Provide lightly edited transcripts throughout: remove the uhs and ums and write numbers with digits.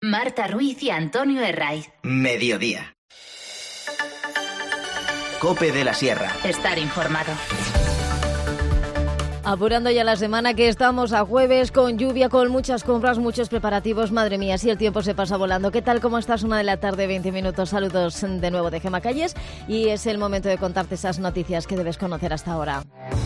Marta Ruiz y Antonio Herraiz. Mediodía. COPE de la Sierra. Estar informado. Apurando ya la semana, que estamos a jueves, con lluvia, con muchas compras, muchos preparativos. Madre mía, si el tiempo se pasa volando. ¿Qué tal? ¿Cómo estás? 1 de la tarde, 20 minutos. Saludos de nuevo de Gemma Calles. Y es el momento de contarte esas noticias que debes conocer hasta ahora.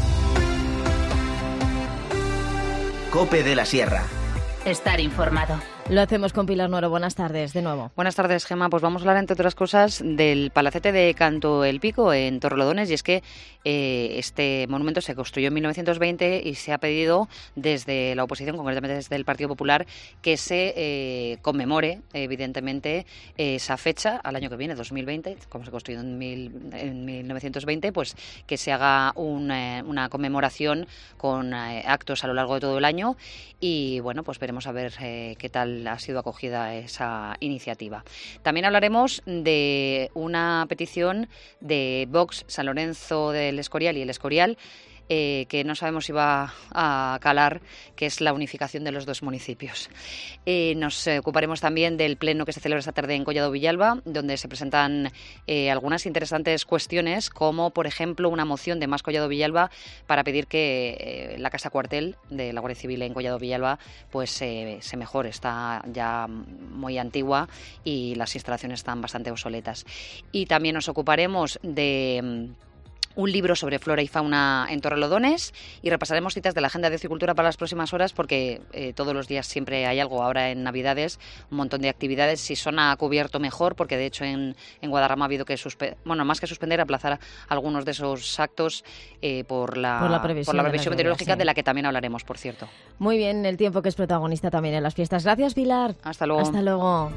COPE de la Sierra. Estar informado. Lo hacemos con Pilar Nuero. Buenas tardes, de nuevo. Buenas tardes, Gemma. Pues vamos a hablar, entre otras cosas, del Palacete de Canto el Pico, en Torrelodones. Y es que este monumento se construyó en 1920 y se ha pedido desde la oposición, concretamente desde el Partido Popular, que se conmemore, evidentemente, esa fecha al año que viene, 2020, como se construyó en 1920, pues que se haga una conmemoración con actos a lo largo de todo el año. Y bueno, pues veremos a ver qué tal ha sido acogida esa iniciativa. También hablaremos de una petición de Vox, San Lorenzo del Escorial y el Escorial, que no sabemos si va a calar, que es la unificación de los dos municipios. Nos ocuparemos también del pleno que se celebra esta tarde en Collado Villalba, donde se presentan algunas interesantes cuestiones, como por ejemplo una moción de Más Collado Villalba para pedir que la casa cuartel de la Guardia Civil en Collado Villalba pues se mejore. Está ya muy antigua y las instalaciones están bastante obsoletas. Y también nos ocuparemos de un libro sobre flora y fauna en Torrelodones, y repasaremos citas de la agenda de Ocicultura para las próximas horas, porque todos los días siempre hay algo. Ahora en Navidades, un montón de actividades. Si son a cubierto, mejor, porque de hecho en Guadarrama ha habido que más que suspender, aplazar algunos de esos actos por la previsión meteorológica, sí, de la que también hablaremos, por cierto. Muy bien, el tiempo, que es protagonista también en las fiestas. Gracias, Pilar. Hasta luego. Hasta luego.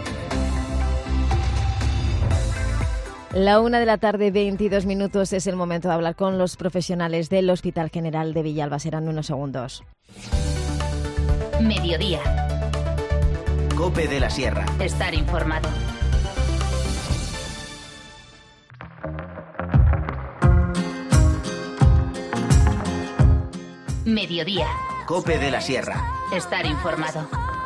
1 de la tarde, 22 minutos, es el momento de hablar con los profesionales del Hospital General de Villalba. Serán unos segundos. Mediodía. COPE de la Sierra. Estar informado. Mediodía. COPE de la Sierra. Estar informado.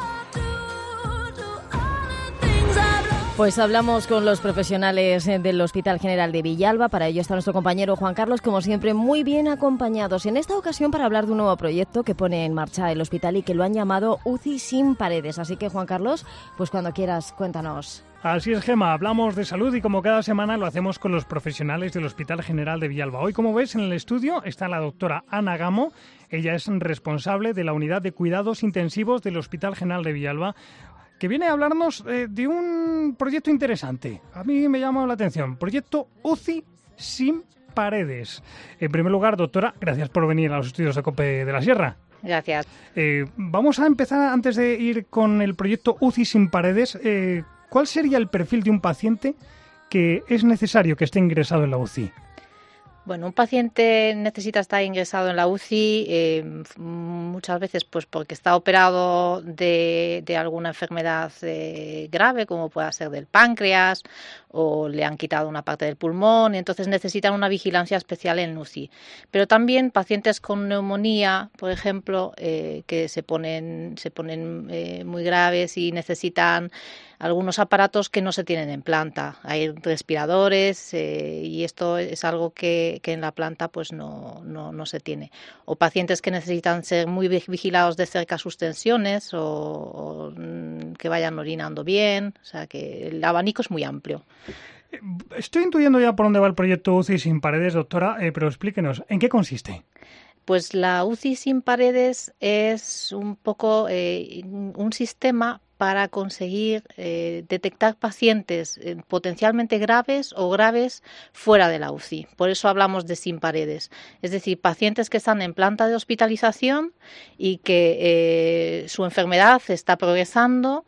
Pues hablamos con los profesionales del Hospital General de Villalba. Para ello está nuestro compañero Juan Carlos, como siempre, muy bien acompañados. En esta ocasión para hablar de un nuevo proyecto que pone en marcha el hospital y que lo han llamado UCI sin paredes. Así que, Juan Carlos, pues cuando quieras, cuéntanos. Así es, Gemma, hablamos de salud y como cada semana lo hacemos con los profesionales del Hospital General de Villalba. Hoy, como ves, en el estudio está la doctora Ana Gamo. Ella es responsable de la unidad de cuidados intensivos del Hospital General de Villalba, que viene a hablarnos de un proyecto interesante. A mí me llama la atención. Proyecto UCI sin paredes. En primer lugar, doctora, gracias por venir a los estudios de COPE de la Sierra. Gracias. Vamos a empezar, antes de ir con el proyecto UCI sin paredes, ¿cuál sería el perfil de un paciente que es necesario que esté ingresado en la UCI? Bueno, un paciente necesita estar ingresado en la UCI muchas veces pues porque está operado de alguna enfermedad grave, como pueda ser del páncreas, o le han quitado una parte del pulmón, y entonces necesitan una vigilancia especial en UCI. Pero también pacientes con neumonía, por ejemplo, que se ponen muy graves y necesitan algunos aparatos que no se tienen en planta. Hay respiradores y esto es algo que en la planta pues no se tiene. O pacientes que necesitan ser muy vigilados de cerca sus tensiones o que vayan orinando bien. O sea que el abanico es muy amplio. Estoy intuyendo ya por dónde va el proyecto UCI sin paredes, doctora, pero explíquenos, ¿en qué consiste? Pues la UCI sin paredes es un poco un sistema para conseguir detectar pacientes potencialmente graves o graves fuera de la UCI. Por eso hablamos de sin paredes. Es decir, pacientes que están en planta de hospitalización y que su enfermedad está progresando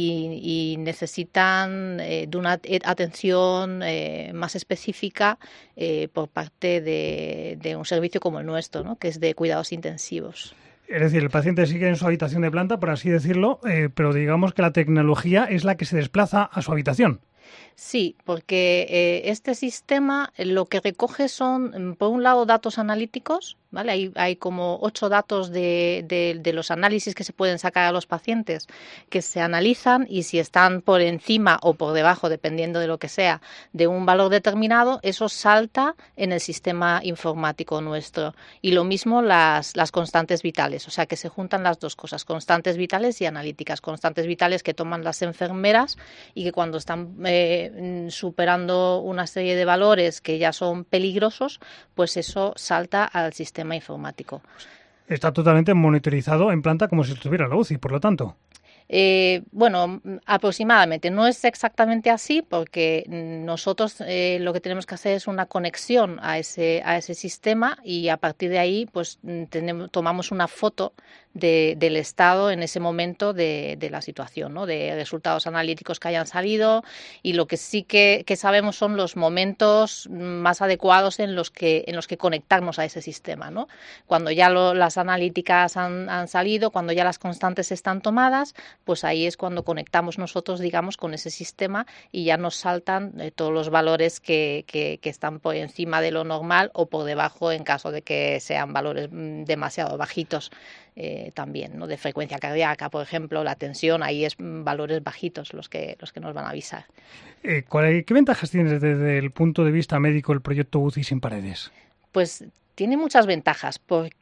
y necesitan de una atención más específica por parte de un servicio como el nuestro, ¿no? Que es de cuidados intensivos. Es decir, el paciente sigue en su habitación de planta, por así decirlo, pero digamos que la tecnología es la que se desplaza a su habitación. Sí, porque este sistema lo que recoge son, por un lado, datos analíticos ¿vale? Hay como 8 datos de los análisis que se pueden sacar a los pacientes que se analizan, y si están por encima o por debajo, dependiendo de lo que sea, de un valor determinado, eso salta en el sistema informático nuestro. Y lo mismo las constantes vitales, o sea que se juntan las dos cosas, constantes vitales y analíticas. Constantes vitales que toman las enfermeras y que cuando están superando una serie de valores que ya son peligrosos, pues eso salta al sistema informático. Está totalmente monitorizado en planta como si estuviera en la UCI, por lo tanto. Bueno, aproximadamente. No es exactamente así, porque nosotros lo que tenemos que hacer es una conexión a ese sistema, y a partir de ahí pues tomamos una foto del estado en ese momento de la situación, ¿no? De resultados analíticos que hayan salido, y lo que sí que sabemos son los momentos más adecuados en los que conectarnos a ese sistema, ¿no? Cuando ya las analíticas han salido, cuando ya las constantes están tomadas, pues ahí es cuando conectamos nosotros, digamos, con ese sistema, y ya nos saltan todos los valores que están por encima de lo normal o por debajo en caso de que sean valores demasiado bajitos. También, ¿no? De frecuencia cardíaca, por ejemplo, la tensión, ahí es valores bajitos los que nos van a avisar. ¿Qué ventajas tiene desde el punto de vista médico el proyecto UCI sin paredes? Pues tiene muchas ventajas,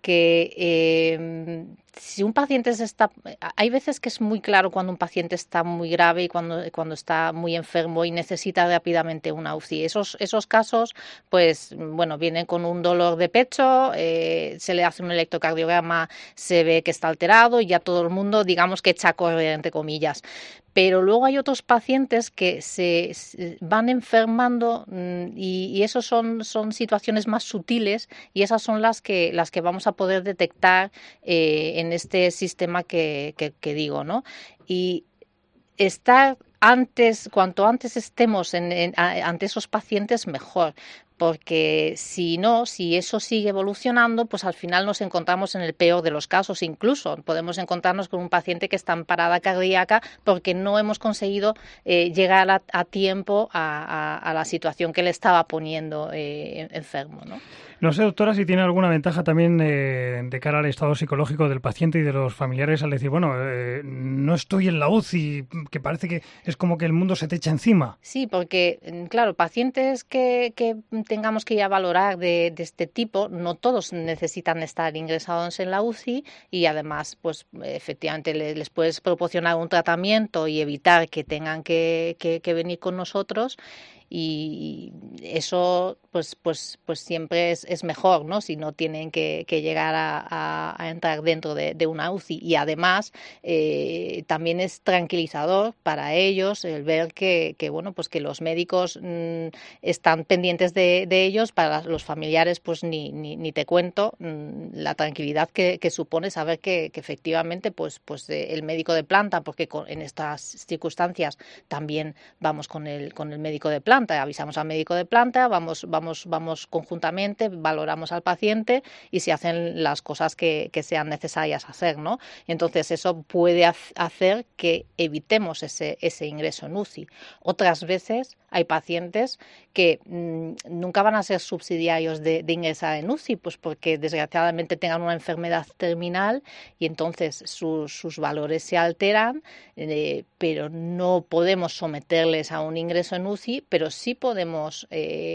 porque si un paciente hay veces que es muy claro cuando un paciente está muy grave y cuando está muy enfermo y necesita rápidamente una UCI. Esos casos, pues bueno, vienen con un dolor de pecho, se le hace un electrocardiograma, se ve que está alterado y ya todo el mundo, digamos, que echa a correr, entre comillas. Pero luego hay otros pacientes que se van enfermando, y esos son situaciones más sutiles, y esas son las que vamos a poder detectar en este sistema que digo, ¿no? Y cuanto antes estemos ante esos pacientes, mejor. Porque si eso sigue evolucionando, pues al final nos encontramos en el peor de los casos. Incluso podemos encontrarnos con un paciente que está en parada cardíaca porque no hemos conseguido llegar a tiempo a la situación que le estaba poniendo enfermo, ¿no? No sé, doctora, si tiene alguna ventaja también de cara al estado psicológico del paciente y de los familiares al decir, bueno, no estoy en la UCI, que parece que es como que el mundo se te echa encima. Sí, porque, claro, pacientes que tengamos que ya valorar de este tipo, no todos necesitan estar ingresados en la UCI, y además, pues efectivamente les puedes proporcionar un tratamiento y evitar que tengan que venir con nosotros. Y eso pues siempre es mejor, ¿no? Si no tienen que llegar a entrar dentro de una UCI. Y además también es tranquilizador para ellos el ver que bueno, pues que los médicos están pendientes de ellos. Para los familiares pues ni te cuento la tranquilidad que supone saber que efectivamente pues el médico de planta, porque en estas circunstancias también vamos con el médico de planta, avisamos al médico de planta, vamos conjuntamente, valoramos al paciente y se hacen las cosas que sean necesarias hacer, ¿no? Entonces eso puede hacer que evitemos ese ingreso en UCI. Otras veces hay pacientes que nunca van a ser subsidiarios de ingresar en UCI, pues porque desgraciadamente tengan una enfermedad terminal y entonces sus valores se alteran, pero no podemos someterles a un ingreso en UCI, pero sí podemos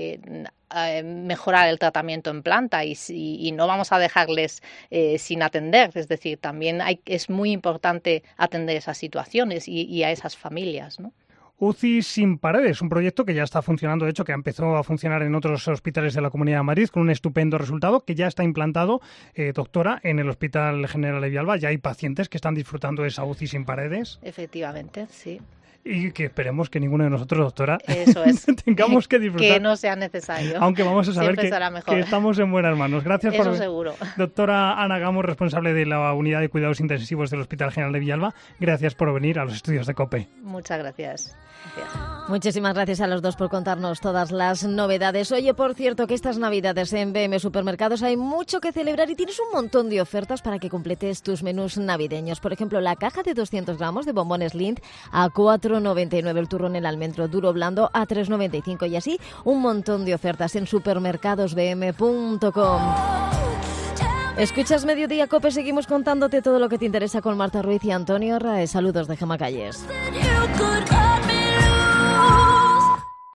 mejorar el tratamiento en planta y no vamos a dejarles sin atender. Es decir, también es muy importante atender esas situaciones y a esas familias, ¿no? UCI sin paredes, un proyecto que ya está funcionando, de hecho, que empezó a funcionar en otros hospitales de la Comunidad de Madrid con un estupendo resultado, que ya está implantado, doctora, en el Hospital General de Villalba. Ya hay pacientes que están disfrutando de esa UCI sin paredes. Efectivamente, sí. Y que esperemos que ninguno de nosotros, doctora, eso es, tengamos que disfrutar. Que no sea necesario. Aunque vamos a saber que estamos en buenas manos. Gracias eso seguro. Doctora Ana Gamo, responsable de la Unidad de Cuidados Intensivos del Hospital General de Villalba. Gracias por venir a los estudios de COPE. Muchas gracias. Muchísimas gracias a los dos por contarnos todas las novedades. Oye, por cierto, que estas Navidades en BM Supermercados hay mucho que celebrar y tienes un montón de ofertas para que completes tus menús navideños. Por ejemplo, la caja de 200 gramos de bombones Lindt a 4,99, el turrón el almendro duro blando a 3,95 y así un montón de ofertas en supermercadosbm.com. Escuchas Mediodía Cope, seguimos contándote todo lo que te interesa con Marta Ruiz y Antonio Rae. Saludos de Gemma Calles.